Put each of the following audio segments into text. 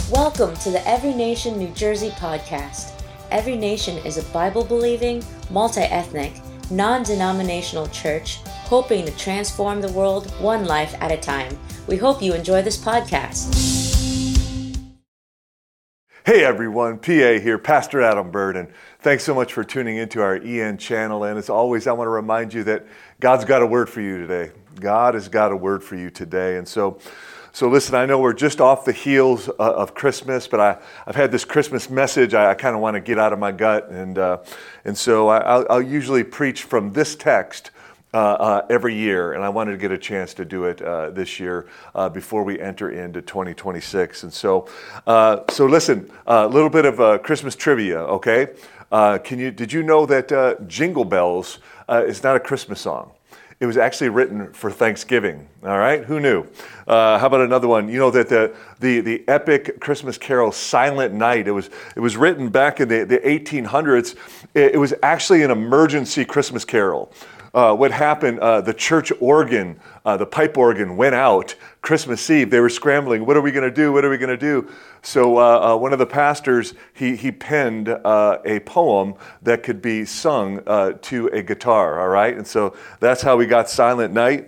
Welcome to the Every Nation New Jersey podcast. Every Nation is a Bible-believing, multi-ethnic, non-denominational church hoping to transform the world one life at a time. We hope you enjoy this podcast. Hey everyone, PA here, Pastor Adam Bird, and thanks so much for tuning into our EN channel. And as always, I want to remind you that God's got a word for you today. God has got a word for you today. And so listen, I know we're just off the heels of Christmas, but I've had this Christmas message I kind of want to get out of my gut. And so I'll usually preach from this text every year, and I wanted to get a chance to do it this year before we enter into 2026. And so listen, a little bit of Christmas trivia, okay? Did you know that Jingle Bells is not a Christmas song? It was actually written for Thanksgiving. All right, who knew? How about another one? You know that the epic Christmas carol "Silent Night." It was written back in the 1800s. It was actually an emergency Christmas carol. What happened? The church organ, the pipe organ, went out Christmas Eve. They were scrambling. What are we going to do? What are we going to do? So one of the pastors he penned a poem that could be sung to a guitar. All right, and so that's how we got "Silent Night."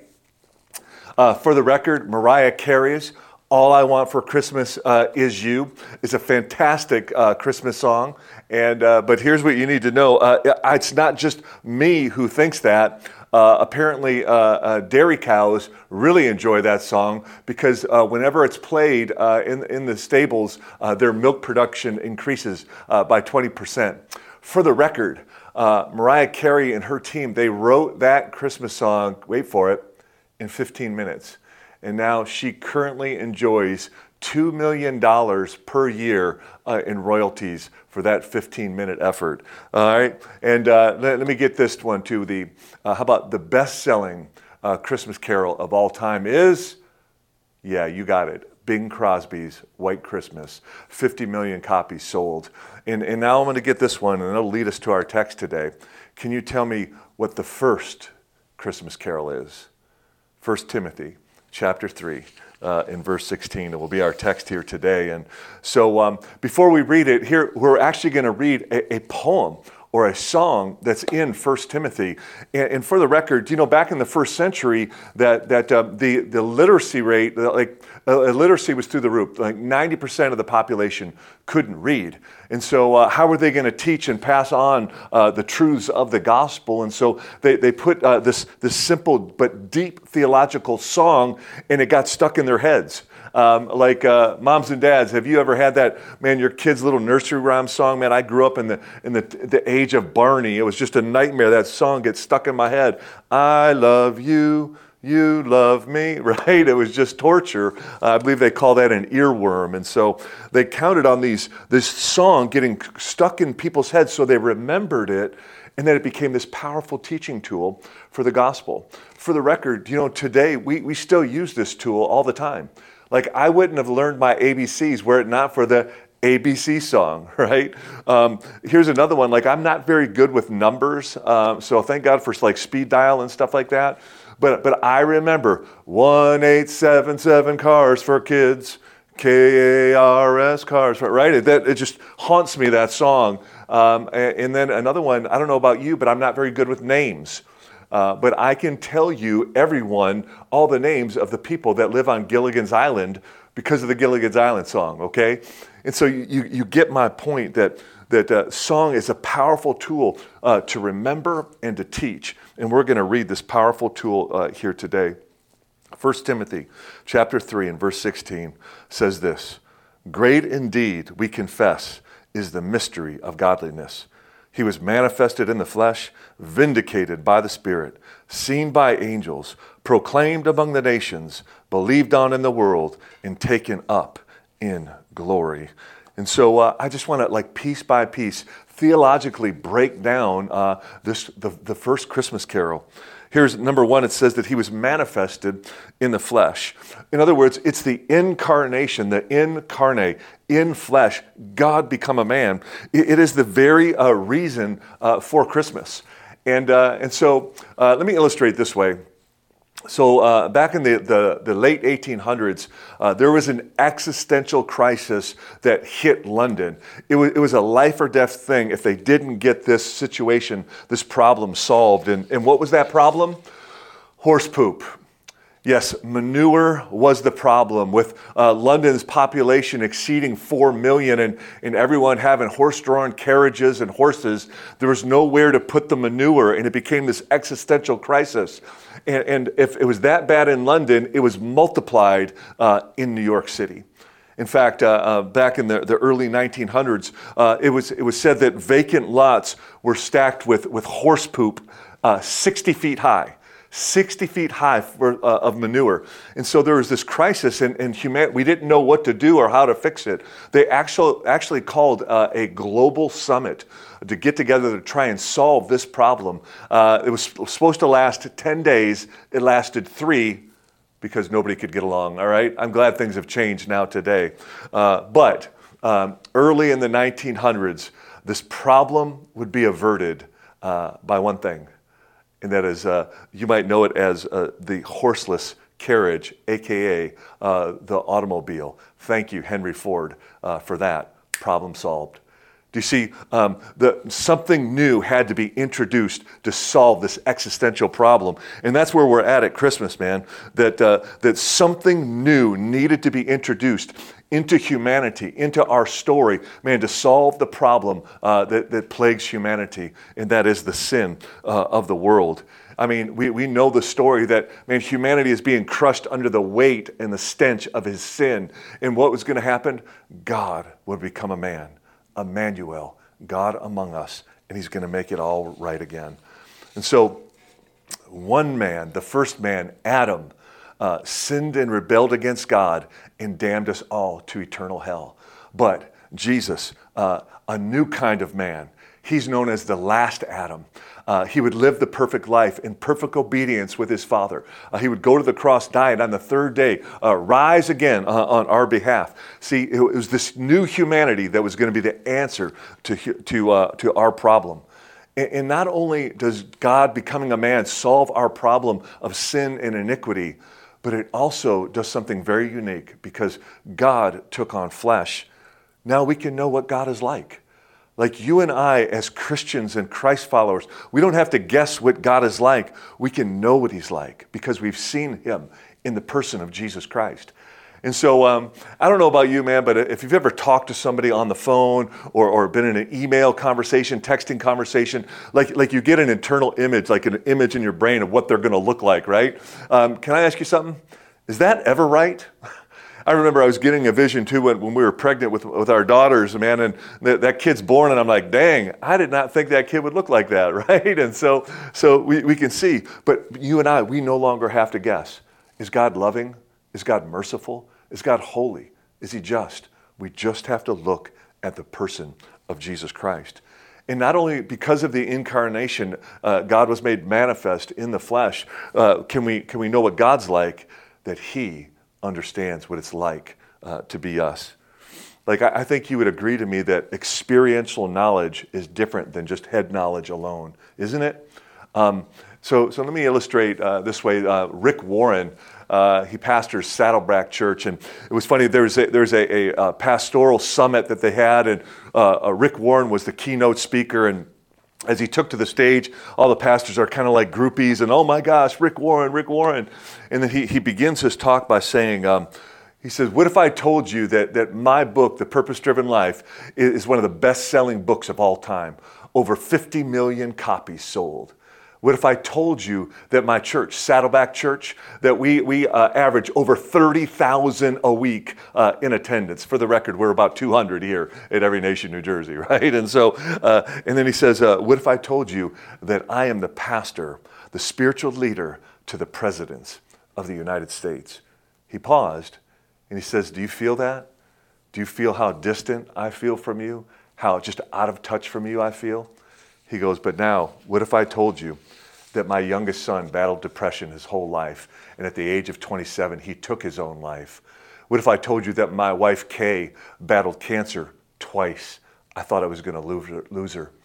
For the record, Mariah Carey's "All I Want for Christmas Is You" is a fantastic Christmas song. And but here's what you need to know. It's not just me who thinks that. Apparently, dairy cows really enjoy that song because whenever it's played in the stables, their milk production increases by 20%. For the record, Mariah Carey and her team, they wrote that Christmas song, wait for it, in 15 minutes. And now she currently enjoys $2 million per year in royalties for that 15-minute effort. All right, and let me get this one too. How about the best-selling Christmas carol of all time is, yeah, you got it, Bing Crosby's "White Christmas." 50 million copies sold. And now I'm going to get this one, and it'll lead us to our text today. Can you tell me what the first Christmas carol is? 1 Timothy chapter 3. In verse 16. It will be our text here today. And so before we read it, here we're actually going to read a poem or a song that's in 1 Timothy. And for the record, you know, back in the first century, that the literacy rate, literacy was through the roof. Like 90% of the population couldn't read. And so how were they going to teach and pass on the truths of the gospel? And so they put this simple but deep theological song, and it got stuck in their heads. Moms and dads, have you ever had that, man, your kid's little nursery rhyme song? Man, I grew up in the age of Barney. It was just a nightmare. That song gets stuck in my head. I love you, you love me, right? It was just torture. I believe they call that an earworm. And so they counted on this song getting stuck in people's heads so they remembered it, and then it became this powerful teaching tool for the gospel. For the record, you know, today we still use this tool all the time. Like, I wouldn't have learned my ABCs were it not for the ABC song, right? Here's another one. Like, I'm not very good with numbers, so thank God for like speed dial and stuff like that. But I remember 1877 cars for kids, KARS cars, right? It just haunts me, that song. And then another one. I don't know about you, but I'm not very good with names. But I can tell you, everyone, all the names of the people that live on Gilligan's Island because of the Gilligan's Island song, okay? And so you get my point that song is a powerful tool to remember and to teach. And we're going to read this powerful tool here today. 1 Timothy chapter 3 and verse 16 says this: "Great indeed, we confess, is the mystery of godliness. He was manifested in the flesh, vindicated by the Spirit, seen by angels, proclaimed among the nations, believed on in the world, and taken up in glory." And so I just want to, like, piece by piece, theologically break down the first Christmas carol. Here's number one. It says that he was manifested in the flesh. In other words, it's the incarnation, the incarnate, in flesh, God become a man. It is the very reason for Christmas. And so let me illustrate this way. So back in the late 1800s, there was an existential crisis that hit London. It was a life or death thing if they didn't get this situation, this problem solved. And what was that problem? Horse poop. Yes, manure was the problem. With London's population exceeding 4 million and everyone having horse-drawn carriages and horses, there was nowhere to put the manure, and it became this existential crisis. And if it was that bad in London, it was multiplied in New York City. In fact, back in the early 1900s, it was said that vacant lots were stacked with horse poop 60 feet high. 60 feet high of manure. And so there was this crisis, and humanity, we didn't know what to do or how to fix it. They actually called a global summit to get together to try and solve this problem. It was supposed to last 10 days. It lasted 3 because nobody could get along, all right? I'm glad things have changed now today. But early in the 1900s, this problem would be averted by one thing. And that is, you might know it as the horseless carriage, AKA the automobile. Thank you, Henry Ford, for that. Problem solved. Do you see, something new had to be introduced to solve this existential problem. And that's where we're at Christmas, man, that something new needed to be introduced into humanity, into our story, man, to solve the problem that plagues humanity, and that is the sin of the world. I mean, we know the story that, man, humanity is being crushed under the weight and the stench of his sin. And what was going to happen? God would become a man, Emmanuel, God among us, and he's going to make it all right again. And so one man, the first man, Adam, sinned and rebelled against God and damned us all to eternal hell. But Jesus, a new kind of man, he's known as the last Adam. He would live the perfect life in perfect obedience with his Father. He would go to the cross, die, and on the third day, rise again on our behalf. See, it was this new humanity that was going to be the answer to our problem. And not only does God becoming a man solve our problem of sin and iniquity, but it also does something very unique because God took on flesh. Now we can know what God is like. Like you and I, as Christians and Christ followers, we don't have to guess what God is like. We can know what he's like because we've seen him in the person of Jesus Christ. And so I don't know about you, man, but if you've ever talked to somebody on the phone or been in an email conversation, texting conversation, like you get an internal image, like an image in your brain of what they're going to look like, right? Can I ask you something? Is that ever right? I remember I was getting a vision too when we were pregnant with our daughters, man, and that kid's born, and I'm like, dang, I did not think that kid would look like that, right? And so we can see, but you and I, we no longer have to guess. Is God loving? Is God merciful? Is God holy? Is he just? We just have to look at the person of Jesus Christ. And not only because of the incarnation, God was made manifest in the flesh, can we know what God's like, that he understands what it's like to be us. Like, I think you would agree to me that experiential knowledge is different than just head knowledge alone, isn't it? So let me illustrate this way. Rick Warren, he pastors Saddleback Church, and it was funny. There's a pastoral summit that they had, and Rick Warren was the keynote speaker. And as he took to the stage, all the pastors are kind of like groupies, and oh my gosh, Rick Warren. And then he begins his talk by saying, he says, what if I told you that my book, The Purpose-Driven Life, is one of the best-selling books of all time? Over 50 million copies sold. What if I told you that my church, Saddleback Church, that we average over 30,000 a week in attendance? For the record, we're about 200 here at Every Nation, New Jersey, right? And so, and then he says, what if I told you that I am the pastor, the spiritual leader to the presidents of the United States? He paused and he says, do you feel that? Do you feel how distant I feel from you? How just out of touch from you I feel? He goes, but now, what if I told you that my youngest son battled depression his whole life, and at the age of 27, he took his own life? What if I told you that my wife, Kay, battled cancer twice? I thought I was going to lose her.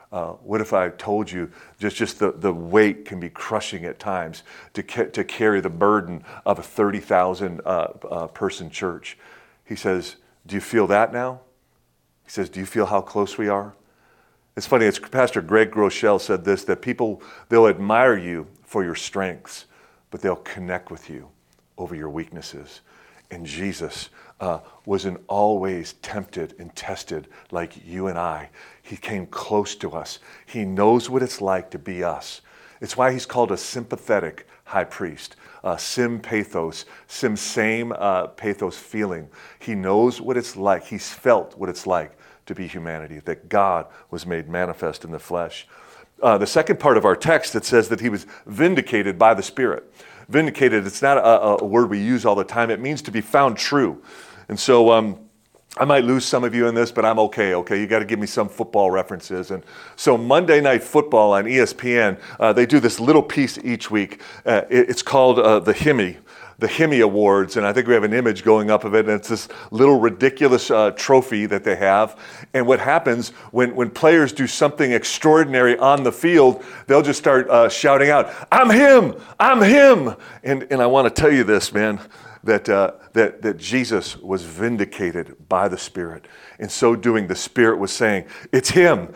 What if I told you just the weight can be crushing at times to carry the burden of a 30,000 person church? He says, do you feel that now? He says, do you feel how close we are? It's funny, it's Pastor Greg Groeschel said this, that people, they'll admire you for your strengths, but they'll connect with you over your weaknesses. And Jesus wasn't always tempted and tested like you and I. He came close to us. He knows what it's like to be us. It's why he's called a sympathetic high priest. Same pathos feeling. He knows what it's like. He's felt what it's like to be humanity, that God was made manifest in the flesh. The second part of our text, it says that he was vindicated by the Spirit. Vindicated, it's not a word we use all the time. It means to be found true. And so I might lose some of you in this, but I'm okay. You got to give me some football references. And so Monday Night Football on ESPN, they do this little piece each week. It's called the Hemi Awards, and I think we have an image going up of it, and it's this little ridiculous trophy that they have. And what happens when players do something extraordinary on the field, they'll just start shouting out, I'm him! And I want to tell you this, man, that Jesus was vindicated by the Spirit. In so doing, the Spirit was saying, it's him.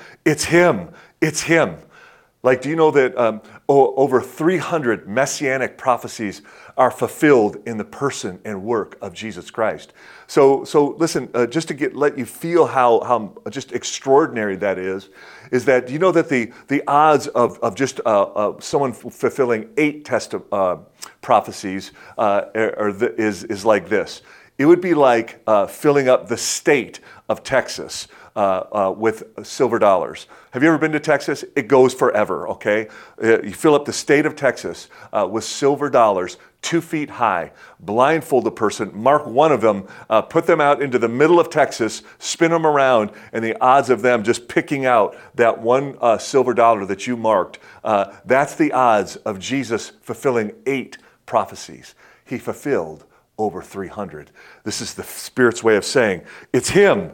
Like, do you know that over 300 messianic prophecies are fulfilled in the person and work of Jesus Christ? So listen, just to let you feel how just extraordinary that is that, do you know that the odds of just someone fulfilling 8 prophecies is like this. It would be like filling up the state of Texas with silver dollars. Have you ever been to Texas? It goes forever, okay? You fill up the state of Texas with silver dollars, 2 feet high, blindfold the person, mark one of them, put them out into the middle of Texas, spin them around, and the odds of them just picking out that one silver dollar that you marked, that's the odds of Jesus fulfilling 8 prophecies. He fulfilled over 300. This is the Spirit's way of saying, it's him.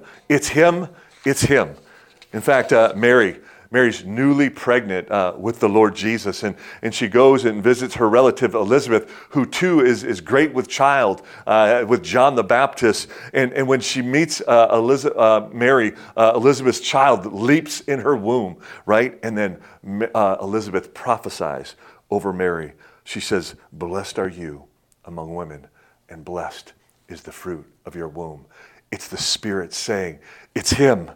In fact, Mary's newly pregnant with the Lord Jesus, and she goes and visits her relative Elizabeth, who too is great with child, with John the Baptist. And when she meets Mary, Elizabeth's child leaps in her womb, right? And then Elizabeth prophesies over Mary. She says, blessed are you among women, and blessed is the fruit of your womb. It's the Spirit saying, it's him.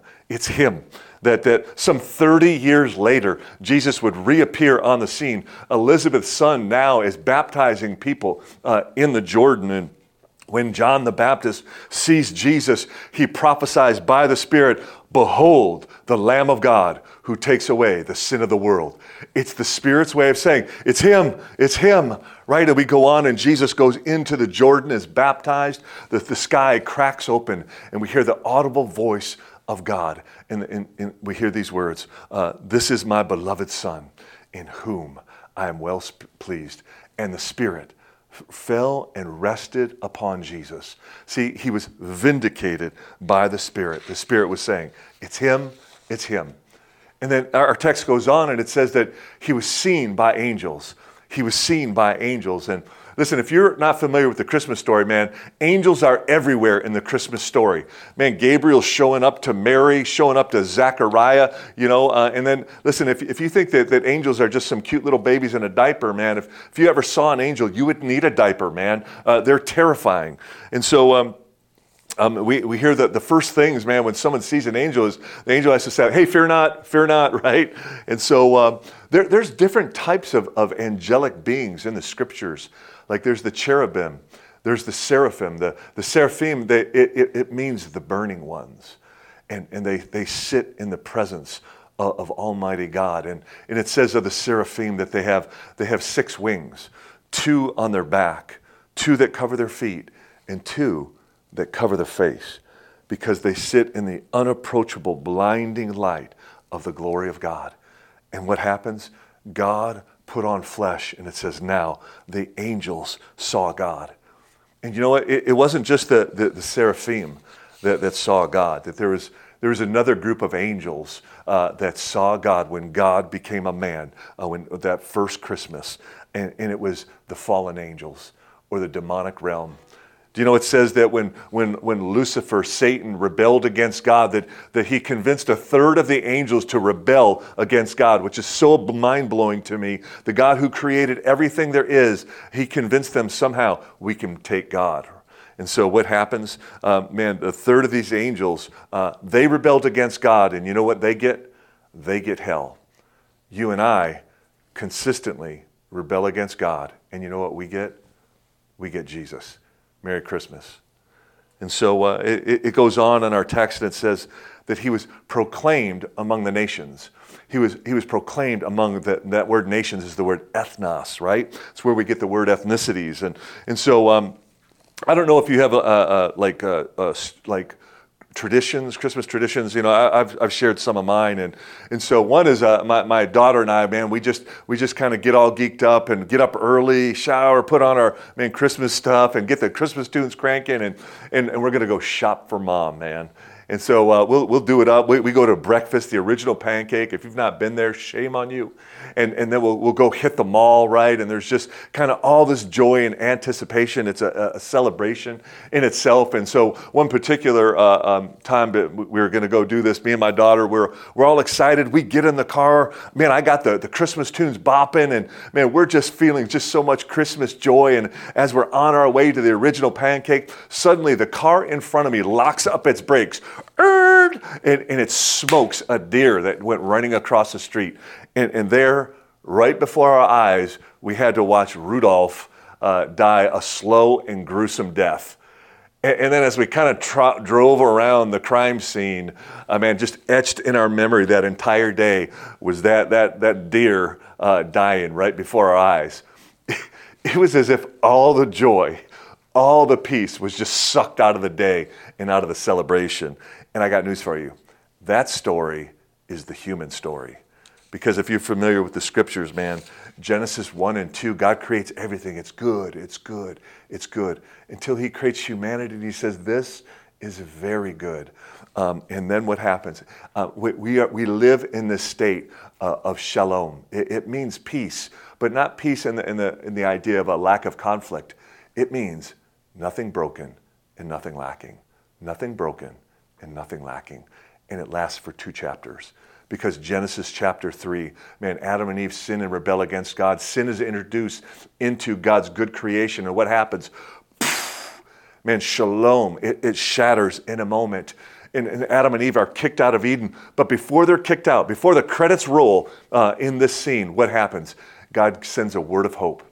That some 30 years later, Jesus would reappear on the scene. Elizabeth's son now is baptizing people in the Jordan. And when John the Baptist sees Jesus, he prophesies by the Spirit, behold, the Lamb of God who takes away the sin of the world. It's the Spirit's way of saying, it's him, right? And we go on and Jesus goes into the Jordan, is baptized, the sky cracks open, and we hear the audible voice of God. And we hear these words, this is my beloved Son, in whom I am well pleased. And the Spirit fell and rested upon Jesus. See, he was vindicated by the Spirit. The Spirit was saying, it's him. And then our text goes on and it says that he was seen by angels. And listen, if you're not familiar with the Christmas story, man, angels are everywhere in the Christmas story. Man, Gabriel's showing up to Mary, showing up to Zechariah, and then, listen, if you think that angels are just some cute little babies in a diaper, man, if you ever saw an angel, you would need a diaper, man. They're terrifying. And so we hear that the first things, man, when someone sees an angel is the angel has to say, hey, fear not, right? And so there's different types of angelic beings in the scriptures. Like there's the cherubim, there's the seraphim. The seraphim, it means the burning ones. And they sit in the presence of Almighty God. And it says of the seraphim that they have 6 wings, 2 on their back, 2 that cover their feet, and 2 that cover the face, because they sit in the unapproachable, blinding light of the glory of God. And what happens? God put on flesh, and it says now the angels saw God. And you know what? It wasn't just the seraphim that saw God, that there there was another group of angels that saw God when God became a man, when that first Christmas, and it was the fallen angels or the demonic realm. Do you know it says that when Lucifer, Satan, rebelled against God, that he convinced a third of the angels to rebel against God, which is so mind-blowing to me. The God who created everything there is, he convinced them somehow we can take God. And so what happens? A third of these angels, they rebelled against God, and you know what they get? They get hell. You and I consistently rebel against God, and you know what we get? We get Jesus. Merry Christmas. And so it goes on in our text, and it says that he was proclaimed among the nations. He was proclaimed among that word nations is the word ethnos, right? It's where we get the word ethnicities. And so I don't know if you have like traditions, Christmas traditions. You know, I've shared some of mine, and so one is my daughter and I, man, we just kind of get all geeked up and get up early, shower, put on our Christmas stuff, and get the Christmas tunes cranking, and we're gonna go shop for Mom, man. And so we'll do it up. We go to breakfast, the original pancake. If you've not been there, shame on you. And then we'll go hit the mall, right? And there's just kind of all this joy and anticipation. It's a celebration in itself. And so one particular time we were going to go do this, me and my daughter, we're all excited. We get in the car. Man, I got the Christmas tunes bopping, and man, we're just feeling just so much Christmas joy. And as we're on our way to the original pancake, suddenly the car in front of me locks up its brakes. And it smokes a deer that went running across the street. And there, right before our eyes, we had to watch Rudolph die a slow and gruesome death. And then as we kind of drove around the crime scene, just etched in our memory that entire day was that deer dying right before our eyes. It was as if all the joy, all the peace was just sucked out of the day and out of the celebration. And I got news for you. That story is the human story. Because if you're familiar with the scriptures, man, Genesis 1 and 2, God creates everything. It's good, it's good, it's good. Until he creates humanity and he says, this is very good. And then what happens? We live in this state of shalom. It means peace, but not peace in the idea of a lack of conflict. It means nothing broken and nothing lacking. Nothing broken and nothing lacking. And it lasts for 2 chapters. Because Genesis chapter 3, man, Adam and Eve sin and rebel against God. Sin is introduced into God's good creation. And what happens? Man, shalom, it shatters in a moment. And Adam and Eve are kicked out of Eden. But before they're kicked out, before the credits roll in this scene, what happens? God sends a word of hope.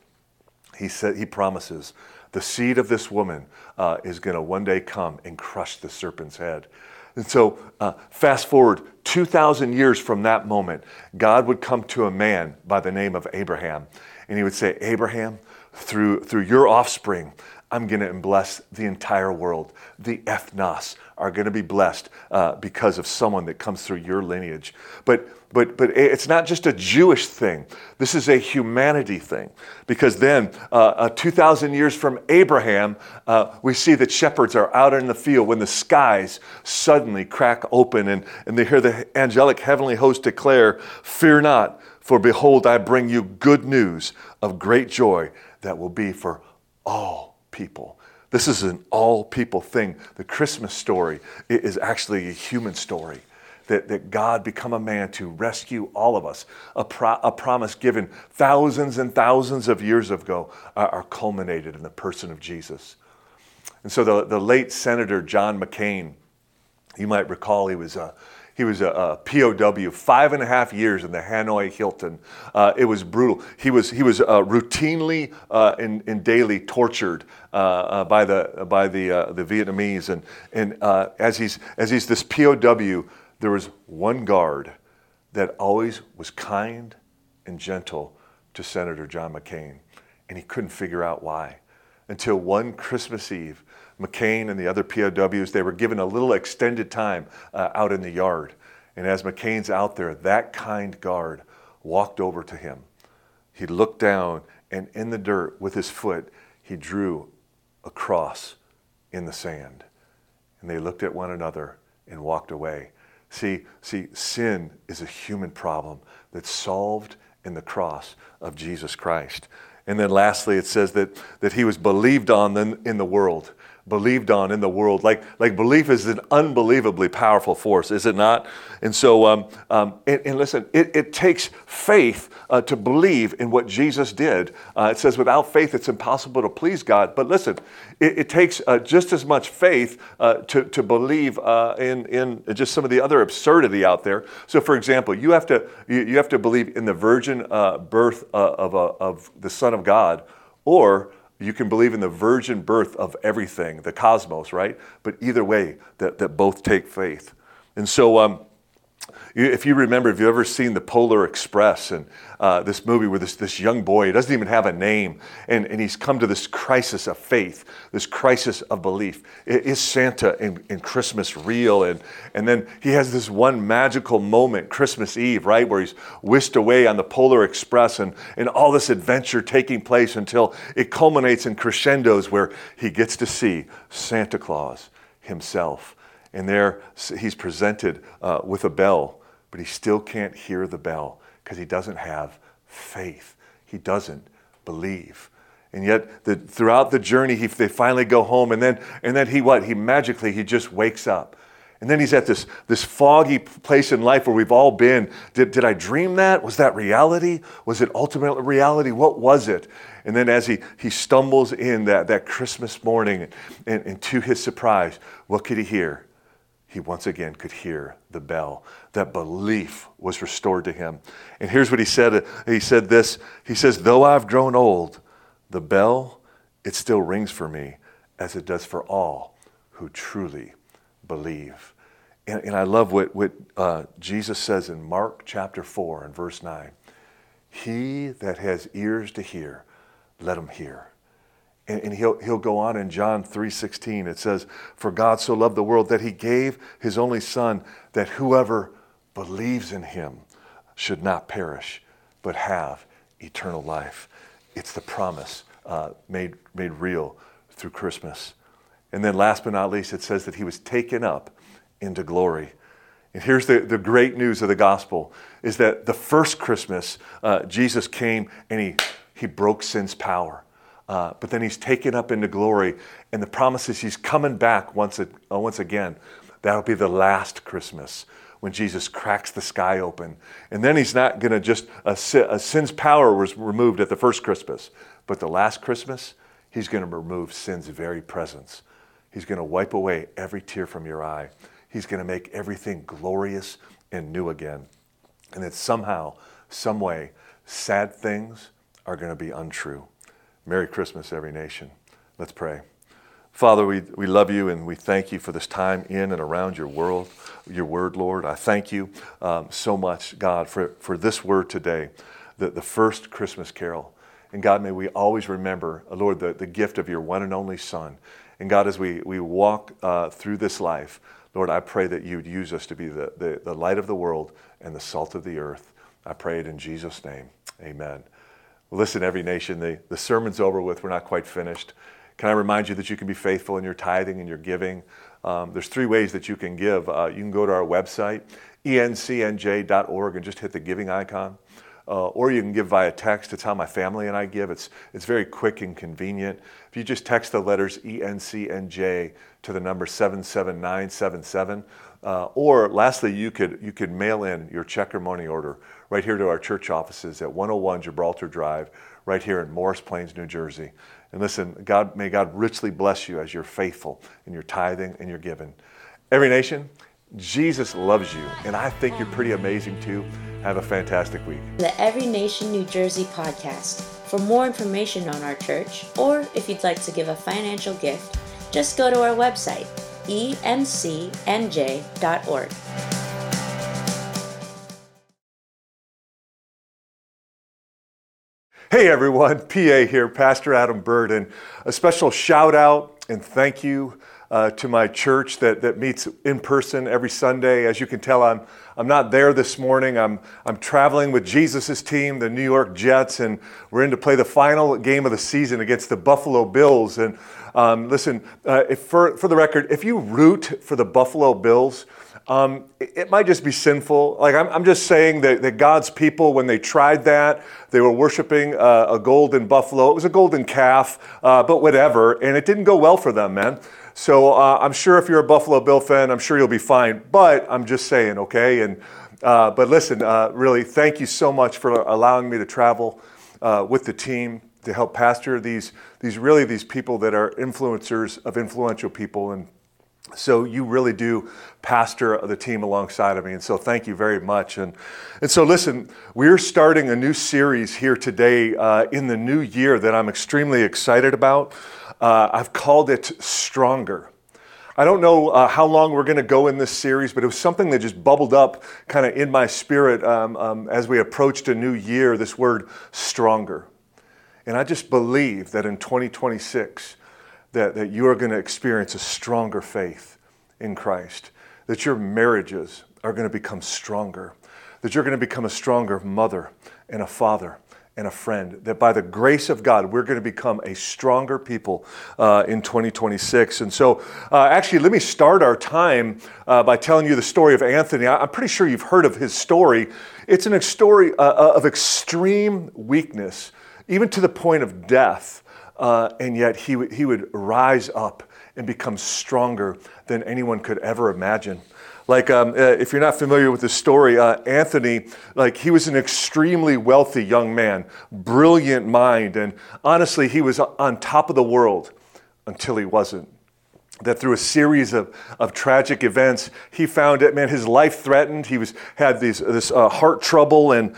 He promises the seed of this woman is going to one day come and crush the serpent's head. And so fast forward 2,000 years from that moment, God would come to a man by the name of Abraham. And he would say, Abraham, through your offspring, I'm going to bless the entire world. The ethnos are going to be blessed because of someone that comes through your lineage. But it's not just a Jewish thing. This is a humanity thing. Because then, 2,000 years from Abraham, we see that shepherds are out in the field when the skies suddenly crack open and they hear the angelic heavenly host declare, fear not, for behold, I bring you good news of great joy that will be for all people. This is an all people thing. The Christmas story is actually a human story. That God become a man to rescue all of us. A promise given thousands and thousands of years ago are culminated in the person of Jesus. And so the late Senator John McCain, you might recall he was a POW, 5.5 years in the Hanoi Hilton. It was brutal. He was routinely and daily tortured by the Vietnamese. And as he's this POW, there was one guard that always was kind and gentle to Senator John McCain, and he couldn't figure out why. Until one Christmas Eve, McCain and the other POWs, they were given a little extended time out in the yard. And as McCain's out there, that kind guard walked over to him. He looked down, and in the dirt with his foot, he drew a cross in the sand. And they looked at one another and walked away. See, sin is a human problem that's solved in the cross of Jesus Christ. And then lastly, it says that he was believed on in the world. Believed on in the world. Like belief is an unbelievably powerful force, is it not? And so, and listen, it takes faith to believe in what Jesus did. It says without faith, it's impossible to please God. But listen, it takes just as much faith to believe in just some of the other absurdity out there. So, for example, you have to believe in the virgin birth of the Son of God, or you can believe in the virgin birth of everything, the cosmos, right? But either way, that both take faith. And so if you remember, have you ever seen The Polar Express? And this movie where this young boy, he doesn't even have a name, and he's come to this crisis of faith, this crisis of belief. Is Santa and Christmas real? And then he has this one magical moment, Christmas Eve, right, where he's whisked away on the Polar Express and all this adventure taking place until it culminates in crescendos where he gets to see Santa Claus himself. And there he's presented with a bell, but he still can't hear the bell because he doesn't have faith. He doesn't believe. And yet throughout the journey, they finally go home, and then he magically just wakes up. And then he's at this foggy place in life where we've all been. Did I dream that? Was that reality? Was it ultimate reality? What was it? And then as he stumbles in that Christmas morning, and to his surprise, what could he hear? He once again could hear the bell. That belief was restored to him. And here's what he said. He said this. He says, though I've grown old, the bell, it still rings for me as it does for all who truly believe. And I love what Jesus says in Mark chapter 4 and verse 9. He that has ears to hear, let him hear. And he'll go on in John 3:16. It says, for God so loved the world that he gave his only Son, that whoever believes in him should not perish, but have eternal life. It's the promise made real through Christmas. And then last but not least, it says that he was taken up into glory. And here's the great news of the gospel, is that the first Christmas, Jesus came and he broke sin's power. But then he's taken up into glory, and the promise is he's coming back once again. That'll be the last Christmas when Jesus cracks the sky open. And then he's not going to just, sin's power was removed at the first Christmas, but the last Christmas, he's going to remove sin's very presence. He's going to wipe away every tear from your eye. He's going to make everything glorious and new again. And that somehow, some way, sad things are going to be untrue. Merry Christmas, every nation. Let's pray. Father, we love you, and we thank you for this time in and around your word, Lord. I thank you so much, God, for this word today, the first Christmas carol. And God, may we always remember, Lord, the gift of your one and only Son. And God, as we walk through this life, Lord, I pray that you'd use us to be the light of the world and the salt of the earth. I pray it in Jesus' name. Amen. Well, listen, every nation, the sermon's over with. We're not quite finished. Can I remind you that you can be faithful in your tithing and your giving? There's 3 ways that you can give. You can go to our website, encnj.org, and just hit the giving icon. Or you can give via text. It's how my family and I give. It's very quick and convenient. If you just text the letters ENCNJ to the number 77977. Or lastly, you could mail in your check or money order right here to our church offices at 101 Gibraltar Drive, right here in Morris Plains, New Jersey. And listen, may God richly bless you as you're faithful in your tithing and your giving. Every nation, Jesus loves you, and I think you're pretty amazing too. Have a fantastic week. The Every Nation New Jersey podcast. For more information on our church, or if you'd like to give a financial gift, just go to our website, emcnj.org. Hey everyone, PA here, Pastor Adam Bird, and a special shout out and thank you to my church that meets in person every Sunday. As you can tell, I'm not there this morning. I'm traveling with Jesus' team, the New York Jets, and we're in to play the final game of the season against the Buffalo Bills. And listen, for the record, if you root for the Buffalo Bills, It might just be sinful. Like I'm just saying that God's people, when they tried that, they were worshiping a golden buffalo. It was a golden calf, but whatever, and it didn't go well for them, man. So I'm sure if you're a Buffalo Bill fan, I'm sure you'll be fine. But I'm just saying, okay? And but listen, really, thank you so much for allowing me to travel with the team to help pastor these people that are influencers of influential people. And so you really do pastor the team alongside of me. And so thank you very much. And so listen, we're starting a new series here today in the new year that I'm extremely excited about. I've called it Stronger. I don't know how long we're going to go in this series, but it was something that just bubbled up kind of in my spirit as we approached a new year, this word stronger. And I just believe that in 2026, that you are going to experience a stronger faith in Christ, that your marriages are going to become stronger, that you're going to become a stronger mother and a father and a friend, that by the grace of God, we're going to become a stronger people in 2026. And so actually, let me start our time by telling you the story of Anthony. I'm pretty sure you've heard of his story. It's a story of extreme weakness, even to the point of death. And yet he would rise up and become stronger than anyone could ever imagine. Like, if you're not familiar with the story, Anthony, he was an extremely wealthy young man, brilliant mind, and honestly, he was on top of the world until he wasn't. That through a series of tragic events, he found that, man, his life threatened. He had this heart trouble, and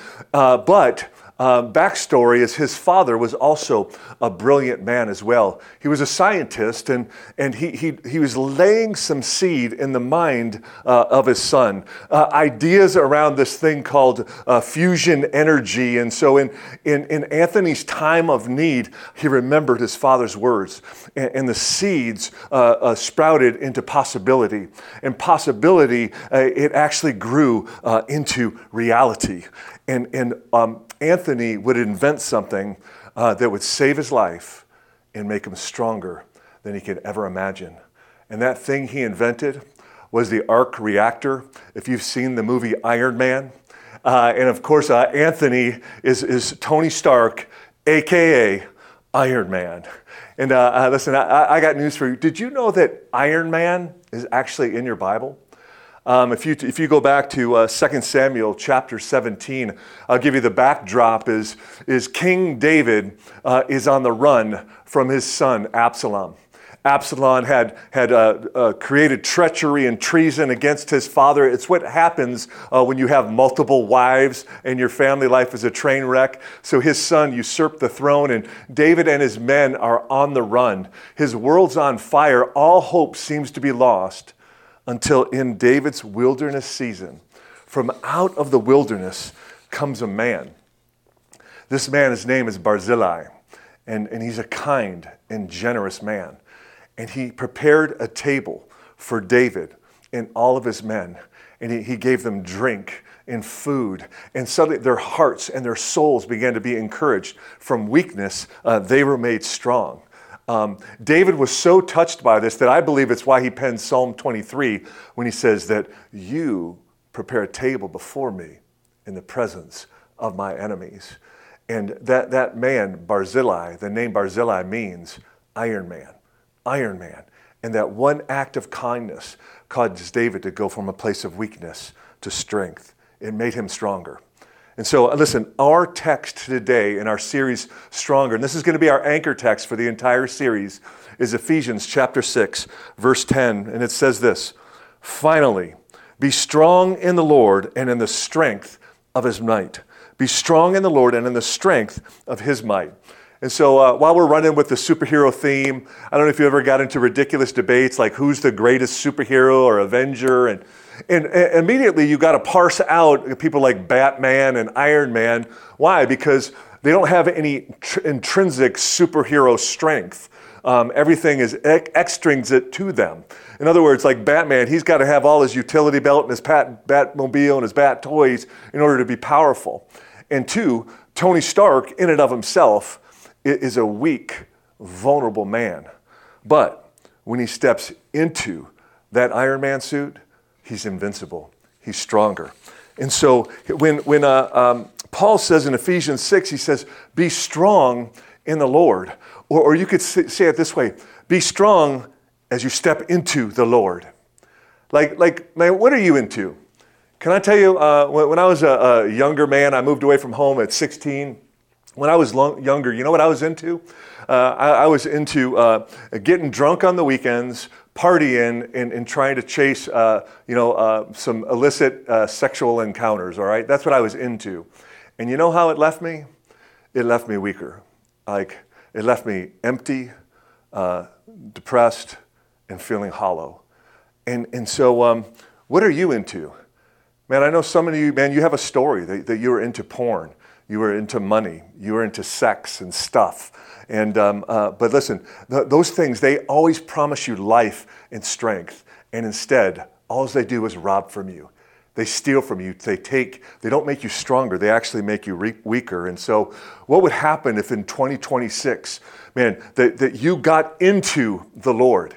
but backstory is his father was also a brilliant man as well. He was a scientist, and he was laying some seed in the mind of his son. Ideas around this thing called fusion energy. And so in Anthony's time of need, he remembered his father's words, and the seeds sprouted into possibility. And possibility, it actually grew into reality. And Anthony would invent something that would save his life and make him stronger than he could ever imagine. And that thing he invented was the arc reactor. If you've seen the movie Iron Man, and of course Anthony is Tony Stark, AKA Iron Man. And listen, I got news for you. Did you know that Iron Man is actually in your Bible? If you go back to 2 Samuel chapter 17, I'll give you the backdrop is King David is on the run from his son Absalom. Absalom had created treachery and treason against his father. It's what happens when you have multiple wives and your family life is a train wreck. So his son usurped the throne, and David and his men are on the run. His world's on fire. All hope seems to be lost. Until in David's wilderness season, from out of the wilderness comes a man. This man, his name is Barzillai, and he's a kind and generous man. And he prepared a table for David and all of his men, and he gave them drink and food, and suddenly their hearts and their souls began to be encouraged. From weakness, they were made strong. David was so touched by this that I believe it's why he penned Psalm 23 when he says that you prepare a table before me in the presence of my enemies. And that man, Barzillai, the name Barzillai means Iron Man, Iron Man. And that one act of kindness caused David to go from a place of weakness to strength. It made him stronger. And so, listen, our text today in our series, Stronger, and this is going to be our anchor text for the entire series, is Ephesians chapter 6, verse 10. And it says this, "Finally, be strong in the Lord and in the strength of his might." Be strong in the Lord and in the strength of his might. And so while we're running with the superhero theme, I don't know if you ever got into ridiculous debates like who's the greatest superhero or Avenger, and immediately you got to parse out people like Batman and Iron Man. Why? Because they don't have any intrinsic superhero strength. Everything is extrinsic to them. In other words, like Batman, he's got to have all his utility belt and his Batmobile and his Bat toys in order to be powerful. And two, Tony Stark, in and of himself, is a weak, vulnerable man. But when he steps into that Iron Man suit, he's invincible. He's stronger. And so when Paul says in Ephesians 6, he says, be strong in the Lord. Or you could say it this way, be strong as you step into the Lord. Like, man, what are you into? Can I tell you, when I was a younger man, I moved away from home at 16. When I was younger, you know what I was into? I was into getting drunk on the weekends, partying, and trying to chase, some illicit sexual encounters, all right? That's what I was into. And you know how it left me? It left me weaker. Like, it left me empty, depressed, and feeling hollow. And so what are you into? Man, I know some of you, man, you have a story that you were into porn. You were into money. You were into sex and stuff. And but listen, those things, they always promise you life and strength. And instead, all they do is rob from you. They steal from you. They don't make you stronger. They actually make you weaker. And so what would happen if in 2026, man, that you got into the Lord,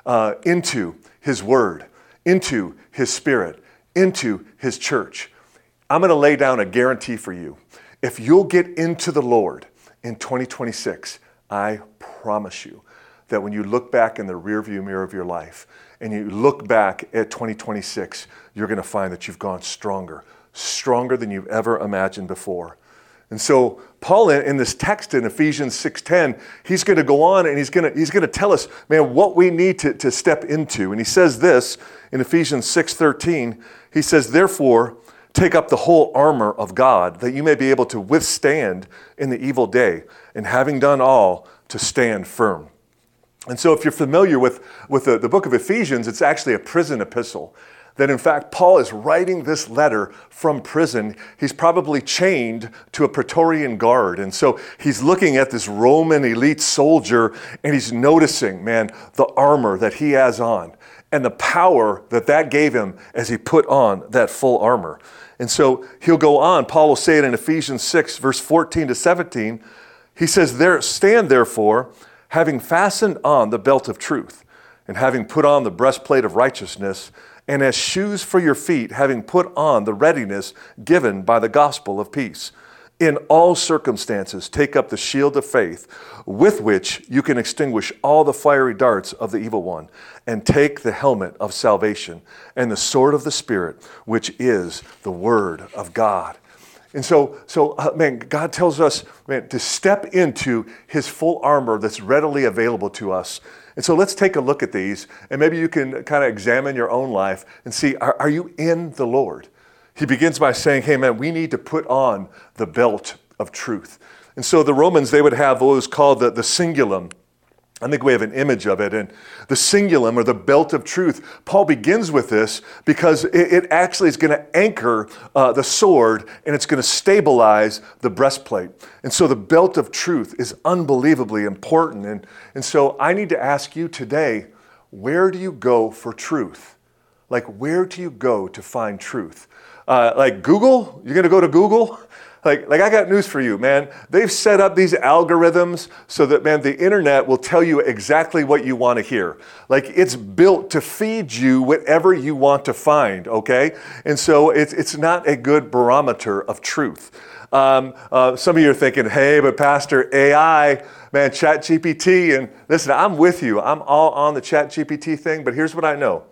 into His Word, into His Spirit, into His church? I'm going to lay down a guarantee for you. If you'll get into the Lord in 2026, I promise you that when you look back in the rearview mirror of your life and you look back at 2026, you're going to find that you've gone stronger than you've ever imagined before. And so Paul, in this text in Ephesians 6:10, he's going to go on and he's going to tell us, man, what we need to step into. And he says this in Ephesians 6:13. He says, therefore, take up the whole armor of God, that you may be able to withstand in the evil day, and having done all, to stand firm. And so if you're familiar with the book of Ephesians, it's actually a prison epistle. That in fact, Paul is writing this letter from prison. He's probably chained to a Praetorian guard. And so he's looking at this Roman elite soldier and he's noticing, man, the armor that he has on and the power that gave him as he put on that full armor. And so he'll go on. Paul will say it in Ephesians 6, verse 14 to 17. He says, stand therefore, having fastened on the belt of truth, and having put on the breastplate of righteousness, and as shoes for your feet, having put on the readiness given by the gospel of peace. In all circumstances, take up the shield of faith, with which you can extinguish all the fiery darts of the evil one, and take the helmet of salvation and the sword of the Spirit, which is the word of God. And so, man, God tells us, man, to step into His full armor that's readily available to us. And so let's take a look at these, and maybe you can kind of examine your own life and see, are you in the Lord? He begins by saying, hey, man, we need to put on the belt of truth. And so the Romans, they would have what was called the cingulum. I think we have an image of it. And the cingulum, or the belt of truth, Paul begins with this because it actually is going to anchor the sword and it's going to stabilize the breastplate. And so the belt of truth is unbelievably important. And so I need to ask you today, where do you go for truth? Like, where do you go to find truth? Like Google? You're going to go to Google? Like I got news for you, man. They've set up these algorithms so that, man, the internet will tell you exactly what you want to hear. Like, it's built to feed you whatever you want to find, okay? And so it's not a good barometer of truth. Some of you are thinking, hey, but Pastor, AI, man, ChatGPT, and listen, I'm with you. I'm all on the ChatGPT thing, but here's what I know.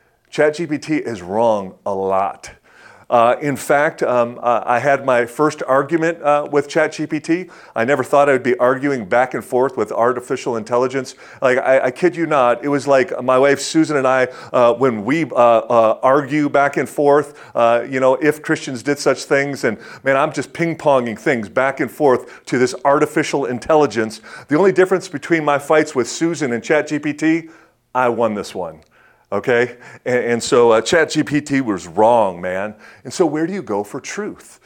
ChatGPT is wrong a lot. In fact, I had my first argument with ChatGPT. I never thought I would be arguing back and forth with artificial intelligence. Like, I kid you not, it was like my wife Susan and I, when we argue back and forth, if Christians did such things, and man, I'm just ping-ponging things back and forth to this artificial intelligence. The only difference between my fights with Susan and ChatGPT, I won this one. Okay? And so ChatGPT was wrong, man. And so where do you go for truth?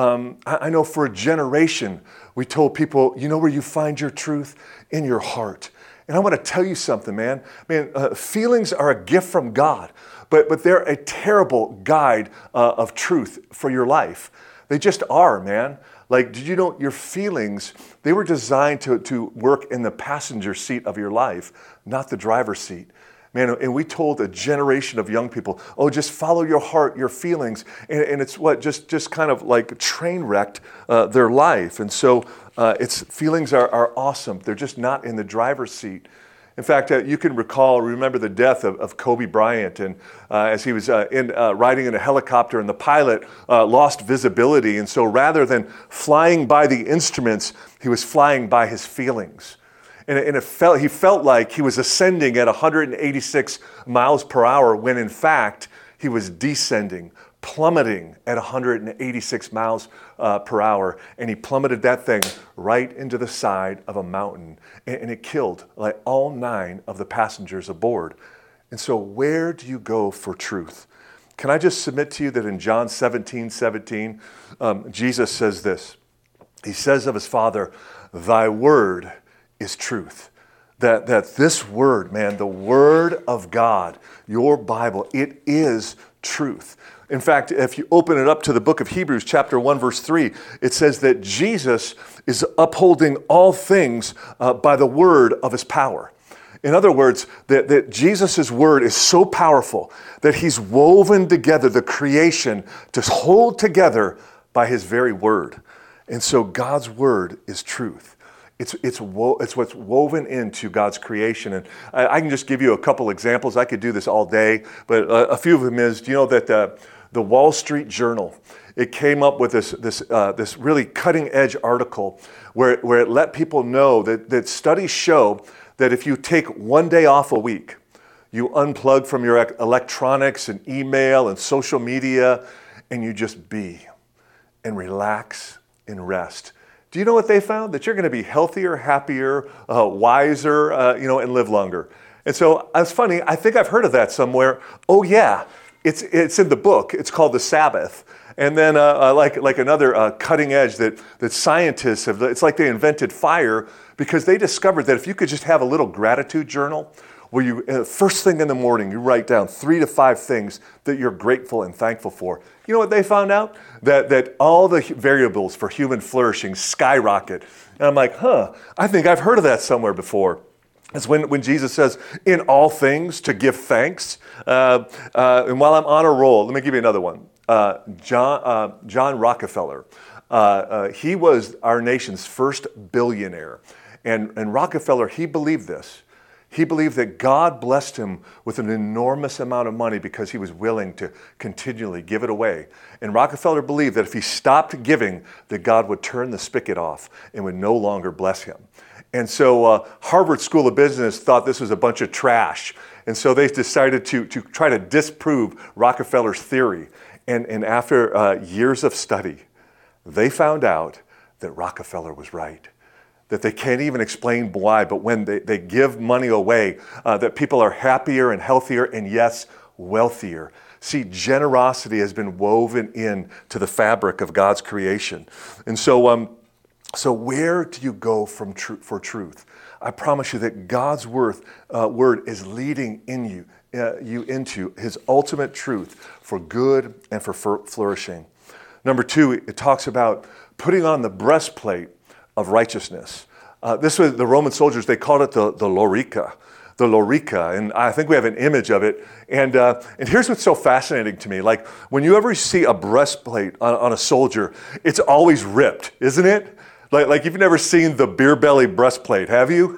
I know for a generation, we told people, you know where you find your truth? In your heart. And I want to tell you something, man. Feelings are a gift from God, but they're a terrible guide of truth for your life. They just are, man. Like, did you know your feelings, they were designed to work in the passenger seat of your life, not the driver's seat. Man, and we told a generation of young people, oh, just follow your heart, your feelings. And it's what just kind of like train wrecked their life. And so its feelings are awesome. They're just not in the driver's seat. In fact, you can remember the death of Kobe Bryant, and as he was riding in a helicopter, and the pilot lost visibility. And so rather than flying by the instruments, he was flying by his feelings. And he felt like he was ascending at 186 miles per hour when in fact he was descending, plummeting at 186 miles per hour. And he plummeted that thing right into the side of a mountain. And it killed like all 9 of the passengers aboard. And so where do you go for truth? Can I just submit to you that in John 17:17, Jesus says this. He says of his Father, thy word is truth. That this word, man, the word of God, your Bible, it is truth. In fact, if you open it up to the book of Hebrews, chapter 1, verse 3, it says that Jesus is upholding all things by the word of his power. In other words, that Jesus' word is so powerful that he's woven together the creation to hold together by his very word. And so God's word is truth. It's what's woven into God's creation. And I can just give you a couple examples. I could do this all day, but a few of them is, do you know that the Wall Street Journal, it came up with this really cutting edge article where it let people know that studies show that if you take one day off a week, you unplug from your electronics and email and social media, and you just be and relax and rest. Do you know what they found? That you're going to be healthier, happier, wiser, and live longer. And so it's funny. I think I've heard of that somewhere. Oh yeah, it's in the book. It's called The Sabbath. And then like another cutting edge that scientists have. It's like they invented fire because they discovered that if you could just have a little gratitude journal, where you first thing in the morning you write down 3 to 5 things that you're grateful and thankful for. You know what they found out? That all the variables for human flourishing skyrocket. And I'm like, I think I've heard of that somewhere before. It's when Jesus says, in all things to give thanks. And while I'm on a roll, let me give you another one. John Rockefeller. He was our nation's first billionaire. And Rockefeller, he believed this. He believed that God blessed him with an enormous amount of money because he was willing to continually give it away. And Rockefeller believed that if he stopped giving, that God would turn the spigot off and would no longer bless him. And so Harvard School of Business thought this was a bunch of trash. And so they decided to try to disprove Rockefeller's theory. And after years of study, they found out that Rockefeller was right. That they can't even explain why, but when they give money away, that people are happier and healthier and yes, wealthier. See, generosity has been woven in to the fabric of God's creation. And so where do you go for truth? I promise you that God's word is leading you into his ultimate truth for good and for flourishing. Number 2, it talks about putting on the breastplate of righteousness. This was the Roman soldiers, they called it the lorica. The lorica, and I think we have an image of it. And here's what's so fascinating to me. Like when you ever see a breastplate on a soldier, it's always ripped, isn't it? Like you've never seen the beer belly breastplate, have you?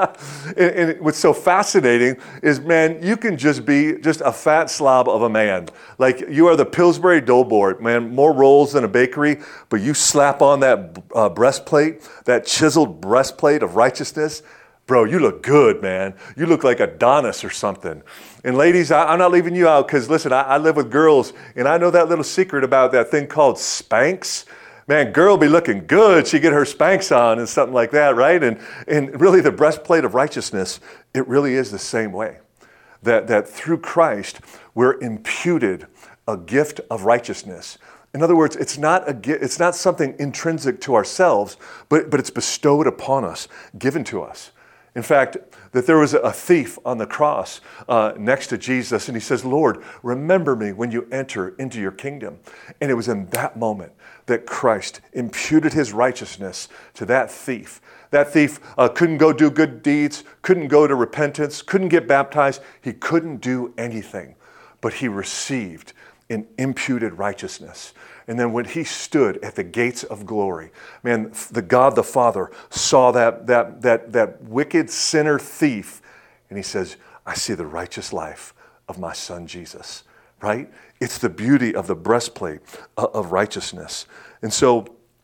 and what's so fascinating is, man, you can just be just a fat slob of a man. Like you are the Pillsbury Doughboy, man, more rolls than a bakery, but you slap on that breastplate, that chiseled breastplate of righteousness, bro, you look good, man. You look like Adonis or something. And ladies, I'm not leaving you out because, listen, I live with girls, and I know that little secret about that thing called Spanx. Man, girl be looking good. She get her Spanx on and something like that, right? And really the breastplate of righteousness, it really is the same way. That through Christ, we're imputed a gift of righteousness. In other words, it's not something intrinsic to ourselves, but it's bestowed upon us, given to us. In fact, that there was a thief on the cross next to Jesus, and he says, Lord, remember me when you enter into your kingdom. And it was in that moment that Christ imputed his righteousness to that thief. That thief couldn't go do good deeds, couldn't go to repentance, couldn't get baptized. He couldn't do anything, but he received an imputed righteousness. And then when he stood at the gates of glory, man, the God the Father saw that wicked sinner thief, and he says, I see the righteous life of my son Jesus, right? It's the beauty of the breastplate of righteousness. And so,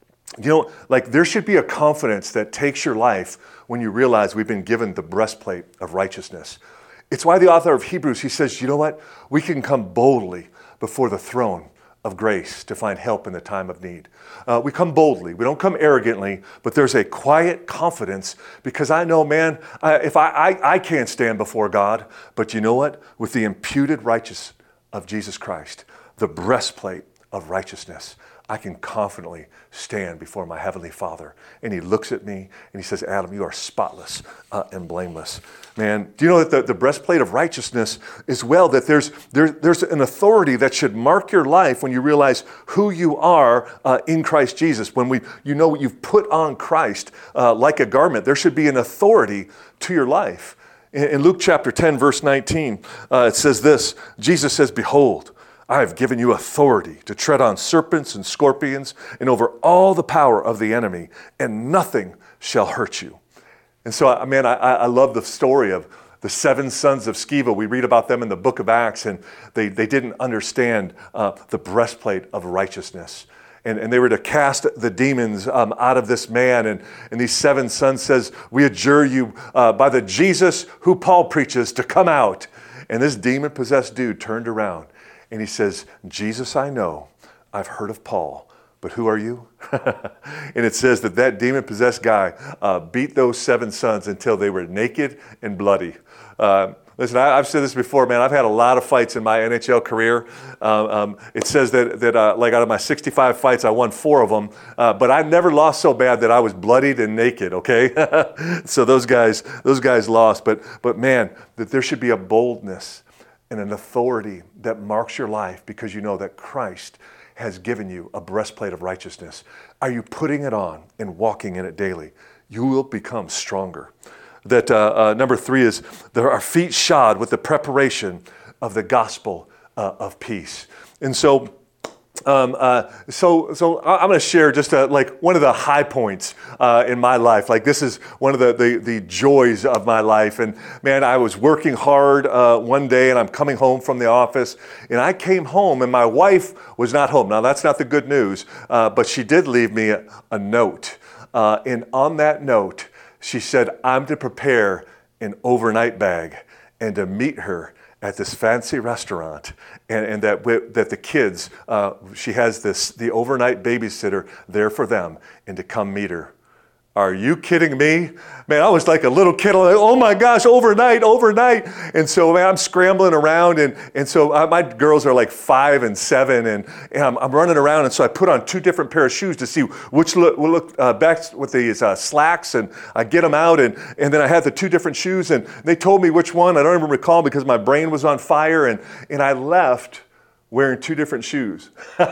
like there should be a confidence that takes your life when you realize we've been given the breastplate of righteousness. It's why the author of Hebrews, he says, you know what? We can come boldly before the throne of grace to find help in the time of need. We come boldly. We don't come arrogantly, but there's a quiet confidence because I know, man, if I can't stand before God, but you know what? With the imputed righteousness of Jesus Christ, the breastplate of righteousness, I can confidently stand before my Heavenly Father. And he looks at me and he says, Adam, you are spotless and blameless. Man, do you know that the breastplate of righteousness is that there's an authority that should mark your life when you realize who you are in Christ Jesus. When you've put on Christ like a garment, there should be an authority to your life. In Luke chapter 10, verse 19, it says this, Jesus says, behold, I have given you authority to tread on serpents and scorpions and over all the power of the enemy, and nothing shall hurt you. And so, I love the story of the 7 sons of Sceva. We read about them in the book of Acts, and they didn't understand the breastplate of righteousness. And they were to cast the demons out of this man. And these 7 sons says, we adjure you by the Jesus who Paul preaches to come out. And this demon-possessed dude turned around. And he says, Jesus, I know, I've heard of Paul, but who are you? And it says that demon-possessed guy beat those 7 sons until they were naked and bloody. Listen, I've said this before, man. I've had a lot of fights in my NHL career. It says that like out of my 65 fights, I won 4 of them. But I've never lost so bad that I was bloodied and naked, okay? So those guys lost. But man, that there should be a boldness and an authority that marks your life because you know that Christ has given you a breastplate of righteousness. Are you putting it on and walking in it daily? You will become stronger. That number 3 is there are feet shod with the preparation of the gospel of peace. And so I'm going to share just like one of the high points in my life. Like this is one of the joys of my life. And man, I was working hard one day, and I'm coming home from the office, and I came home, and my wife was not home. Now that's not the good news, but she did leave me a note, and on that note, she said, I'm to prepare an overnight bag and to meet her at this fancy restaurant, and that the kids, she has the overnight babysitter there for them, and to come meet her. Are you kidding me? Man, I was like a little kid. I'm like, oh my gosh, overnight. And so, man, I'm scrambling around. And so my girls are like 5 and 7, and I'm running around. And so I put on 2 different pair of shoes to see which will look best with these slacks. And I get them out. And then I had the 2 different shoes. And they told me which one. I don't even recall because my brain was on fire. And I left wearing 2 different shoes.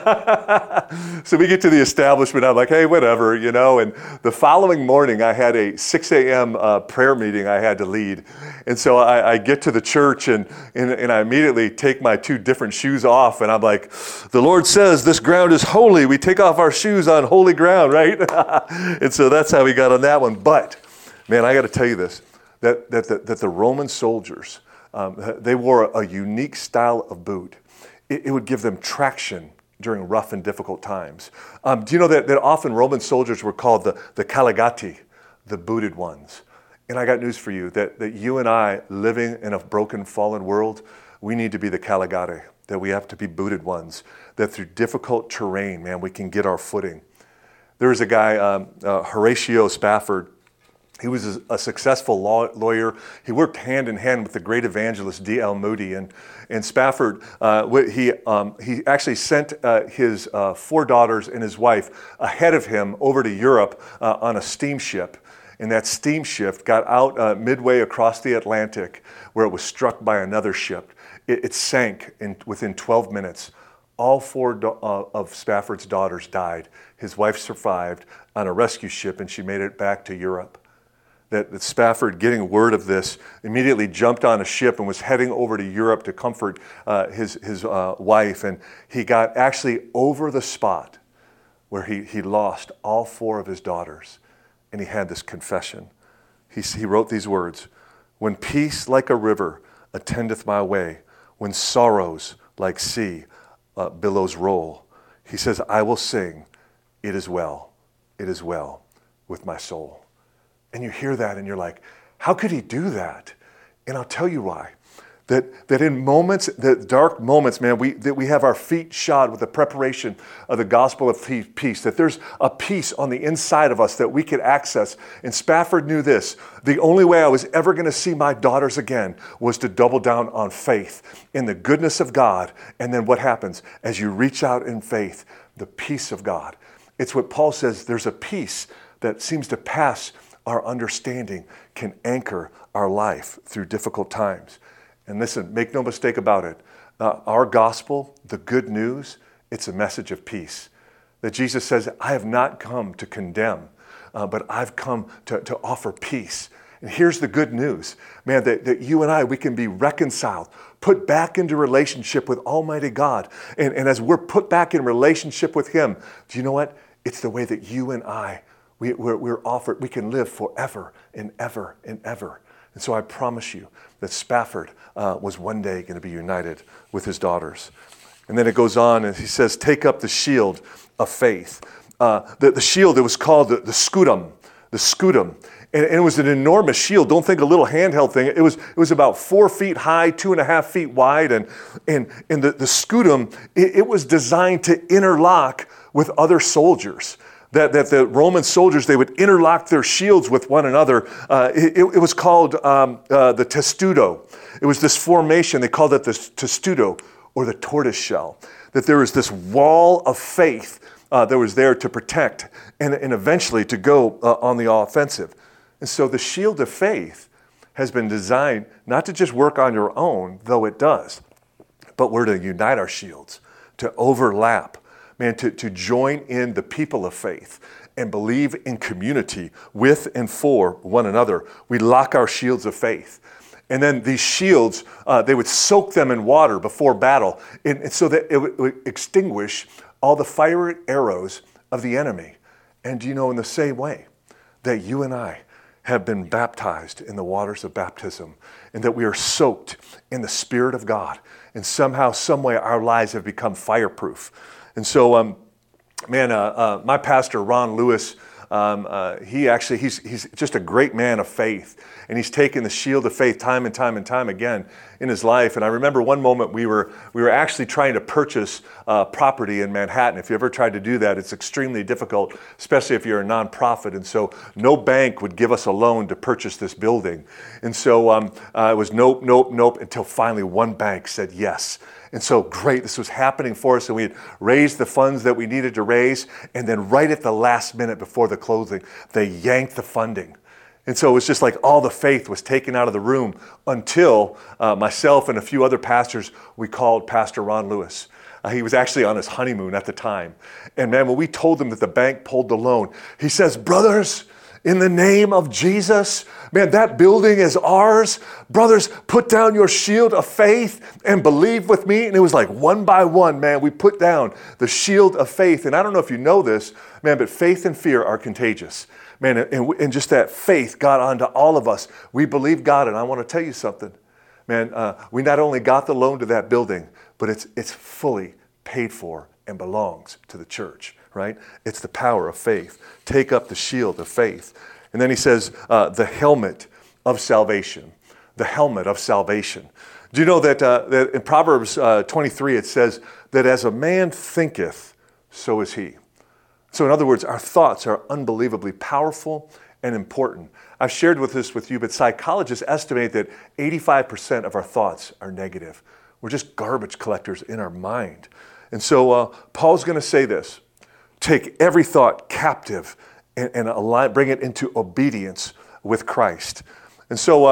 So we get to the establishment, I'm like, hey, whatever, and the following morning I had a 6 a.m. Prayer meeting I had to lead. And so I get to the church and I immediately take my 2 different shoes off, and I'm like, the Lord says this ground is holy. We take off our shoes on holy ground, right? And so that's how we got on that one. But man, I got to tell you this, that the Roman soldiers, they wore a unique style of boot. It would give them traction during rough and difficult times. Do you know that often Roman soldiers were called the Caligati, the booted ones? And I got news for you, that you and I, living in a broken, fallen world, we need to be the Caligati, that we have to be booted ones, that through difficult terrain, man, we can get our footing. There was a guy, Horatio Spafford. He was a successful lawyer. He worked hand in hand with the great evangelist D.L. Moody. And Spafford, he actually sent his 4 daughters and his wife ahead of him over to Europe on a steamship. and that steamship got out midway across the Atlantic where it was struck by another ship. It sank within 12 minutes. All four of Spafford's daughters died. His wife survived on a rescue ship, and she made it back to Europe. That Spafford, getting word of this, immediately jumped on a ship and was heading over to Europe to comfort his wife. And he got actually over the spot where he lost all four of his daughters. And he had this confession. He wrote these words, "When peace like a river attendeth my way, when sorrows like sea billows roll," he says, "I will sing, it is well with my soul." And you hear that and you're like, how could he do that? And I'll tell you why. That in moments, the dark moments, man, that we have our feet shod with the preparation of the gospel of peace, that there's a peace on the inside of us that we could access. And Spafford knew this. The only way I was ever going to see my daughters again was to double down on faith in the goodness of God. And then what happens? As you reach out in faith, the peace of God. It's what Paul says, there's a peace that seems to pass our understanding, can anchor our life through difficult times. And listen, make no mistake about it. Our gospel, the good news, it's a message of peace. That Jesus says, I have not come to condemn, but I've come to offer peace. And here's the good news, man, that you and I, we can be reconciled, put back into relationship with Almighty God. And as we're put back in relationship with Him, do you know what? It's the way that you and I, we're offered, we can live forever and ever and ever. And so I promise you that Spafford was one day going to be united with his daughters. And then it goes on and he says, take up the shield of faith. The shield, it was called the scutum. The scutum. And it was an enormous shield. Don't think a little handheld thing. It was about 4 feet high, 2.5 feet wide. And the scutum, it was designed to interlock with other soldiers. That the Roman soldiers, they would interlock their shields with one another. It was called the testudo. It was this formation, they called it the testudo, or the tortoise shell. That there was this wall of faith that was there to protect and eventually to go on the offensive. And so the shield of faith has been designed not to just work on your own, though it does, but we're to unite our shields, to overlap, man, to join in the people of faith and believe in community with and for one another. We lock our shields of faith. And then these shields, they would soak them in water before battle, and so that it would extinguish all the fiery arrows of the enemy. And do you know, in the same way that you and I have been baptized in the waters of baptism, and that we are soaked in the Spirit of God, and somehow, some way, our lives have become fireproof. And so, my pastor, Ron Lewis, he's just a great man of faith, and he's taken the shield of faith time and time and time again in his life. And I remember one moment we were actually trying to purchase property in Manhattan. If you ever tried to do that, it's extremely difficult, especially if you're a nonprofit. And so no bank would give us a loan to purchase this building. And so it was nope, until finally one bank said yes. And so great, this was happening for us, and we had raised the funds that we needed to raise, and then right at the last minute before the closing, they yanked the funding. And so it was just like all the faith was taken out of the room until myself and a few other pastors, we called Pastor Ron Lewis. He was actually on his honeymoon at the time. And man, when we told him that the bank pulled the loan, he says, brothers, in the name of Jesus, man, that building is ours. Brothers, put down your shield of faith and believe with me. And it was like one by one, man, we put down the shield of faith. And I don't know if you know this, man, but faith and fear are contagious. Man, and just that faith got onto all of us. We believe God, and I want to tell you something. Man, we not only got the loan to that building, but it's fully paid for and belongs to the church. Right? It's the power of faith. Take up the shield of faith. And then he says, the helmet of salvation. The helmet of salvation. Do you know that in Proverbs 23 it says that as a man thinketh, so is he. So in other words, our thoughts are unbelievably powerful and important. I've shared this with you, but psychologists estimate that 85% of our thoughts are negative. We're just garbage collectors in our mind. And so Paul's going to say this. Take every thought captive and bring it into obedience with Christ. And so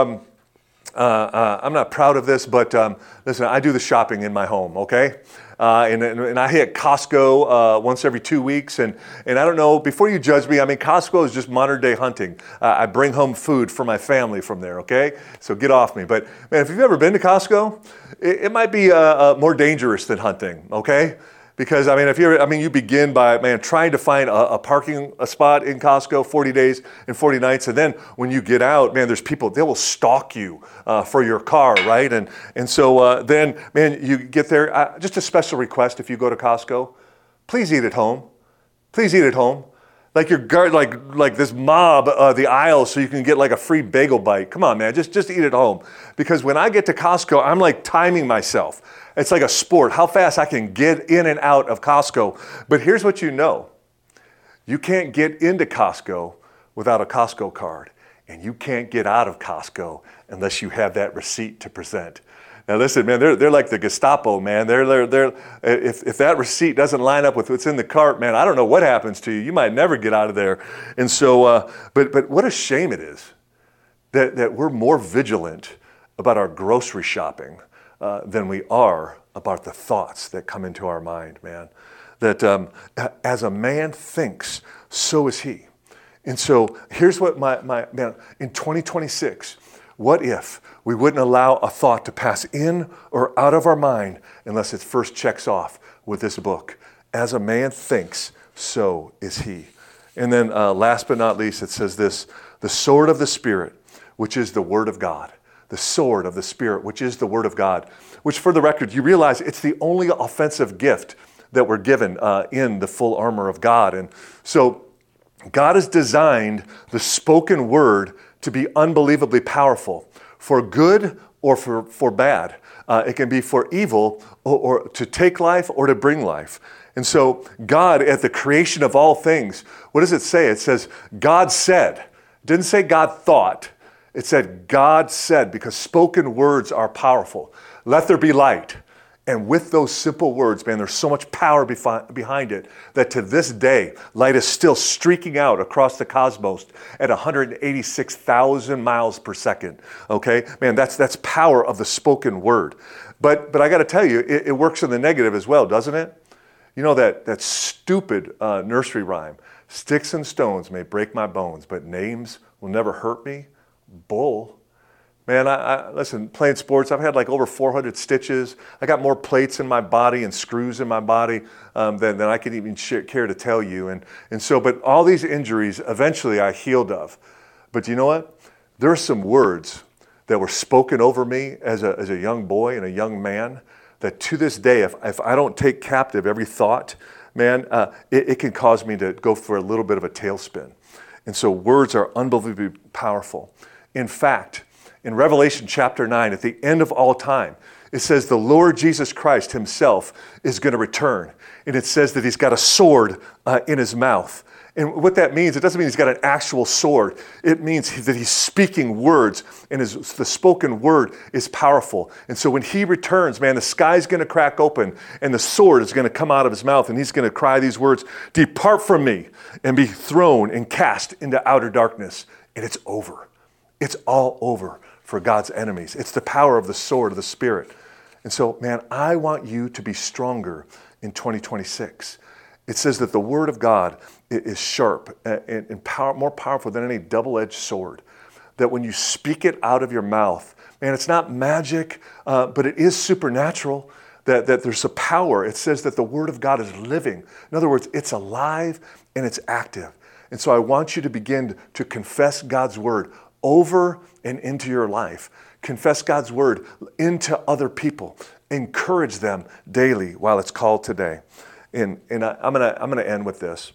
I'm not proud of this, but listen, I do the shopping in my home, okay? And I hit Costco once every 2 weeks, and I don't know, before you judge me, I mean, Costco is just modern day hunting. I bring home food for my family from there, okay? So get off me. But man, if you've ever been to Costco, it might be more dangerous than hunting, okay? Because you begin by, trying to find a parking spot in Costco, 40 days and 40 nights. And then when you get out, there's people, they will stalk you for your car, right? And so then, you get there. Just a special request, if you go to Costco, please eat at home. Please eat at home. Like your guard, like this mob the aisles, so you can get like a free bagel bite. Come on, man, just eat at home. Because when I get to Costco, I'm like timing myself. It's like a sport, how fast I can get in and out of Costco. But here's what you know. You can't get into Costco without a Costco card. And you can't get out of Costco unless you have that receipt to present. Now listen, man, they're like the Gestapo, man. If that receipt doesn't line up with what's in the cart, man, I don't know what happens to you. You might never get out of there. And so, but what a shame it is that we're more vigilant about our grocery shopping than we are about the thoughts that come into our mind, man. That as a man thinks, so is he. And so here's what man, in 2026, what if we wouldn't allow a thought to pass in or out of our mind unless it first checks off with this book? As a man thinks, so is he. And then last but not least, it says this, the sword of the Spirit, which is the Word of God. The sword of the Spirit, which is the Word of God. Which, for the record, you realize it's the only offensive gift that we're given in the full armor of God. And so God has designed the spoken word to be unbelievably powerful for good or for bad. It can be for evil or to take life or to bring life. And so God, at the creation of all things, what does it say? It says, God said. It didn't say God thought. It said, God said, because spoken words are powerful. Let there be light. And with those simple words, man, there's so much power behind it that to this day, light is still streaking out across the cosmos at 186,000 miles per second. Okay? Man, that's power of the spoken word. But I got to tell you, it works in the negative as well, doesn't it? You know that stupid nursery rhyme, sticks and stones may break my bones, but names will never hurt me? Bull. Man, I listen, playing sports, I've had like over 400 stitches. I got more plates in my body and screws in my body than I can even care to tell you. And so, but all these injuries, eventually I healed of. But you know what? There are some words that were spoken over me as a young boy and a young man that to this day, if I don't take captive every thought, man, it can cause me to go for a little bit of a tailspin. And so words are unbelievably powerful. In fact, in Revelation chapter 9, at the end of all time, it says the Lord Jesus Christ himself is going to return. And it says that he's got a sword in his mouth. And what that means, it doesn't mean he's got an actual sword. It means that he's speaking words, and the spoken word is powerful. And so when he returns, man, the sky's going to crack open, and the sword is going to come out of his mouth, and he's going to cry these words, "Depart from me," and be thrown and cast into outer darkness. And it's over. It's all over for God's enemies. It's the power of the sword of the Spirit. And so, man, I want you to be stronger in 2026. It says that the Word of God is sharp and more powerful than any double-edged sword. That when you speak it out of your mouth, man, it's not magic, but it is supernatural. That there's a power. It says that the Word of God is living. In other words, it's alive and it's active. And so I want you to begin to confess God's Word over and into your life. Confess God's Word into other people. Encourage them daily while it's called today. And I'm gonna end with this.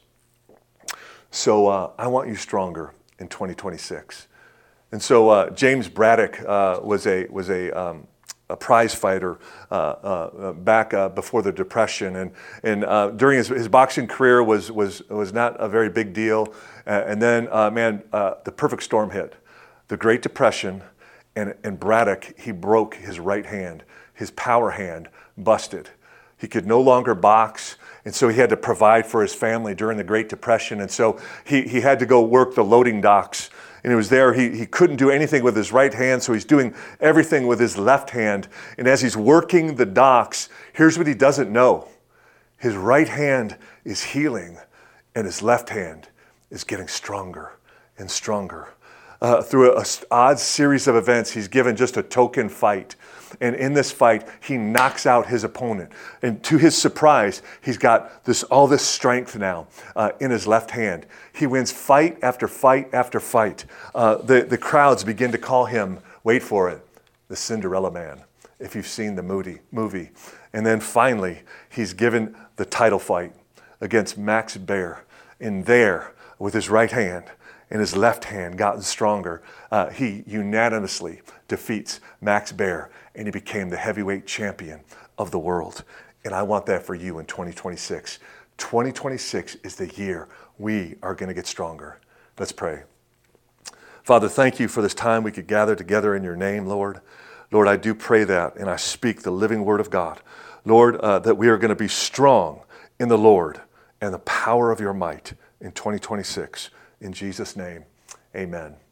So I want you stronger in 2026. And so James Braddock was a prize fighter back before the Depression, and during his boxing career was not a very big deal. And then the perfect storm hit, the Great Depression, and Braddock, he broke his right hand, his power hand busted. He could no longer box, And so he had to provide for his family during the Great Depression. And so he had to go work the loading docks. And it was there, he couldn't do anything with his right hand, so he's doing everything with his left hand. And as he's working the docks, here's what he doesn't know. His right hand is healing, and his left hand is getting stronger and stronger. Through an odd series of events, he's given just a token fight. And in this fight, he knocks out his opponent. And to his surprise, he's got all this strength now in his left hand. He wins fight after fight after fight. The crowds begin to call him, wait for it, the Cinderella Man, if you've seen the movie. And then finally, he's given the title fight against Max Baer. And there, with his right hand and his left hand gotten stronger, he unanimously defeats Max Baer, and he became the heavyweight champion of the world. And I want that for you in 2026. 2026 is the year we are going to get stronger. Let's pray. Father, thank you for this time we could gather together in your name, Lord. Lord, I do pray that, and I speak the living word of God. Lord, that we are going to be strong in the Lord and the power of your might in 2026. In Jesus' name, amen.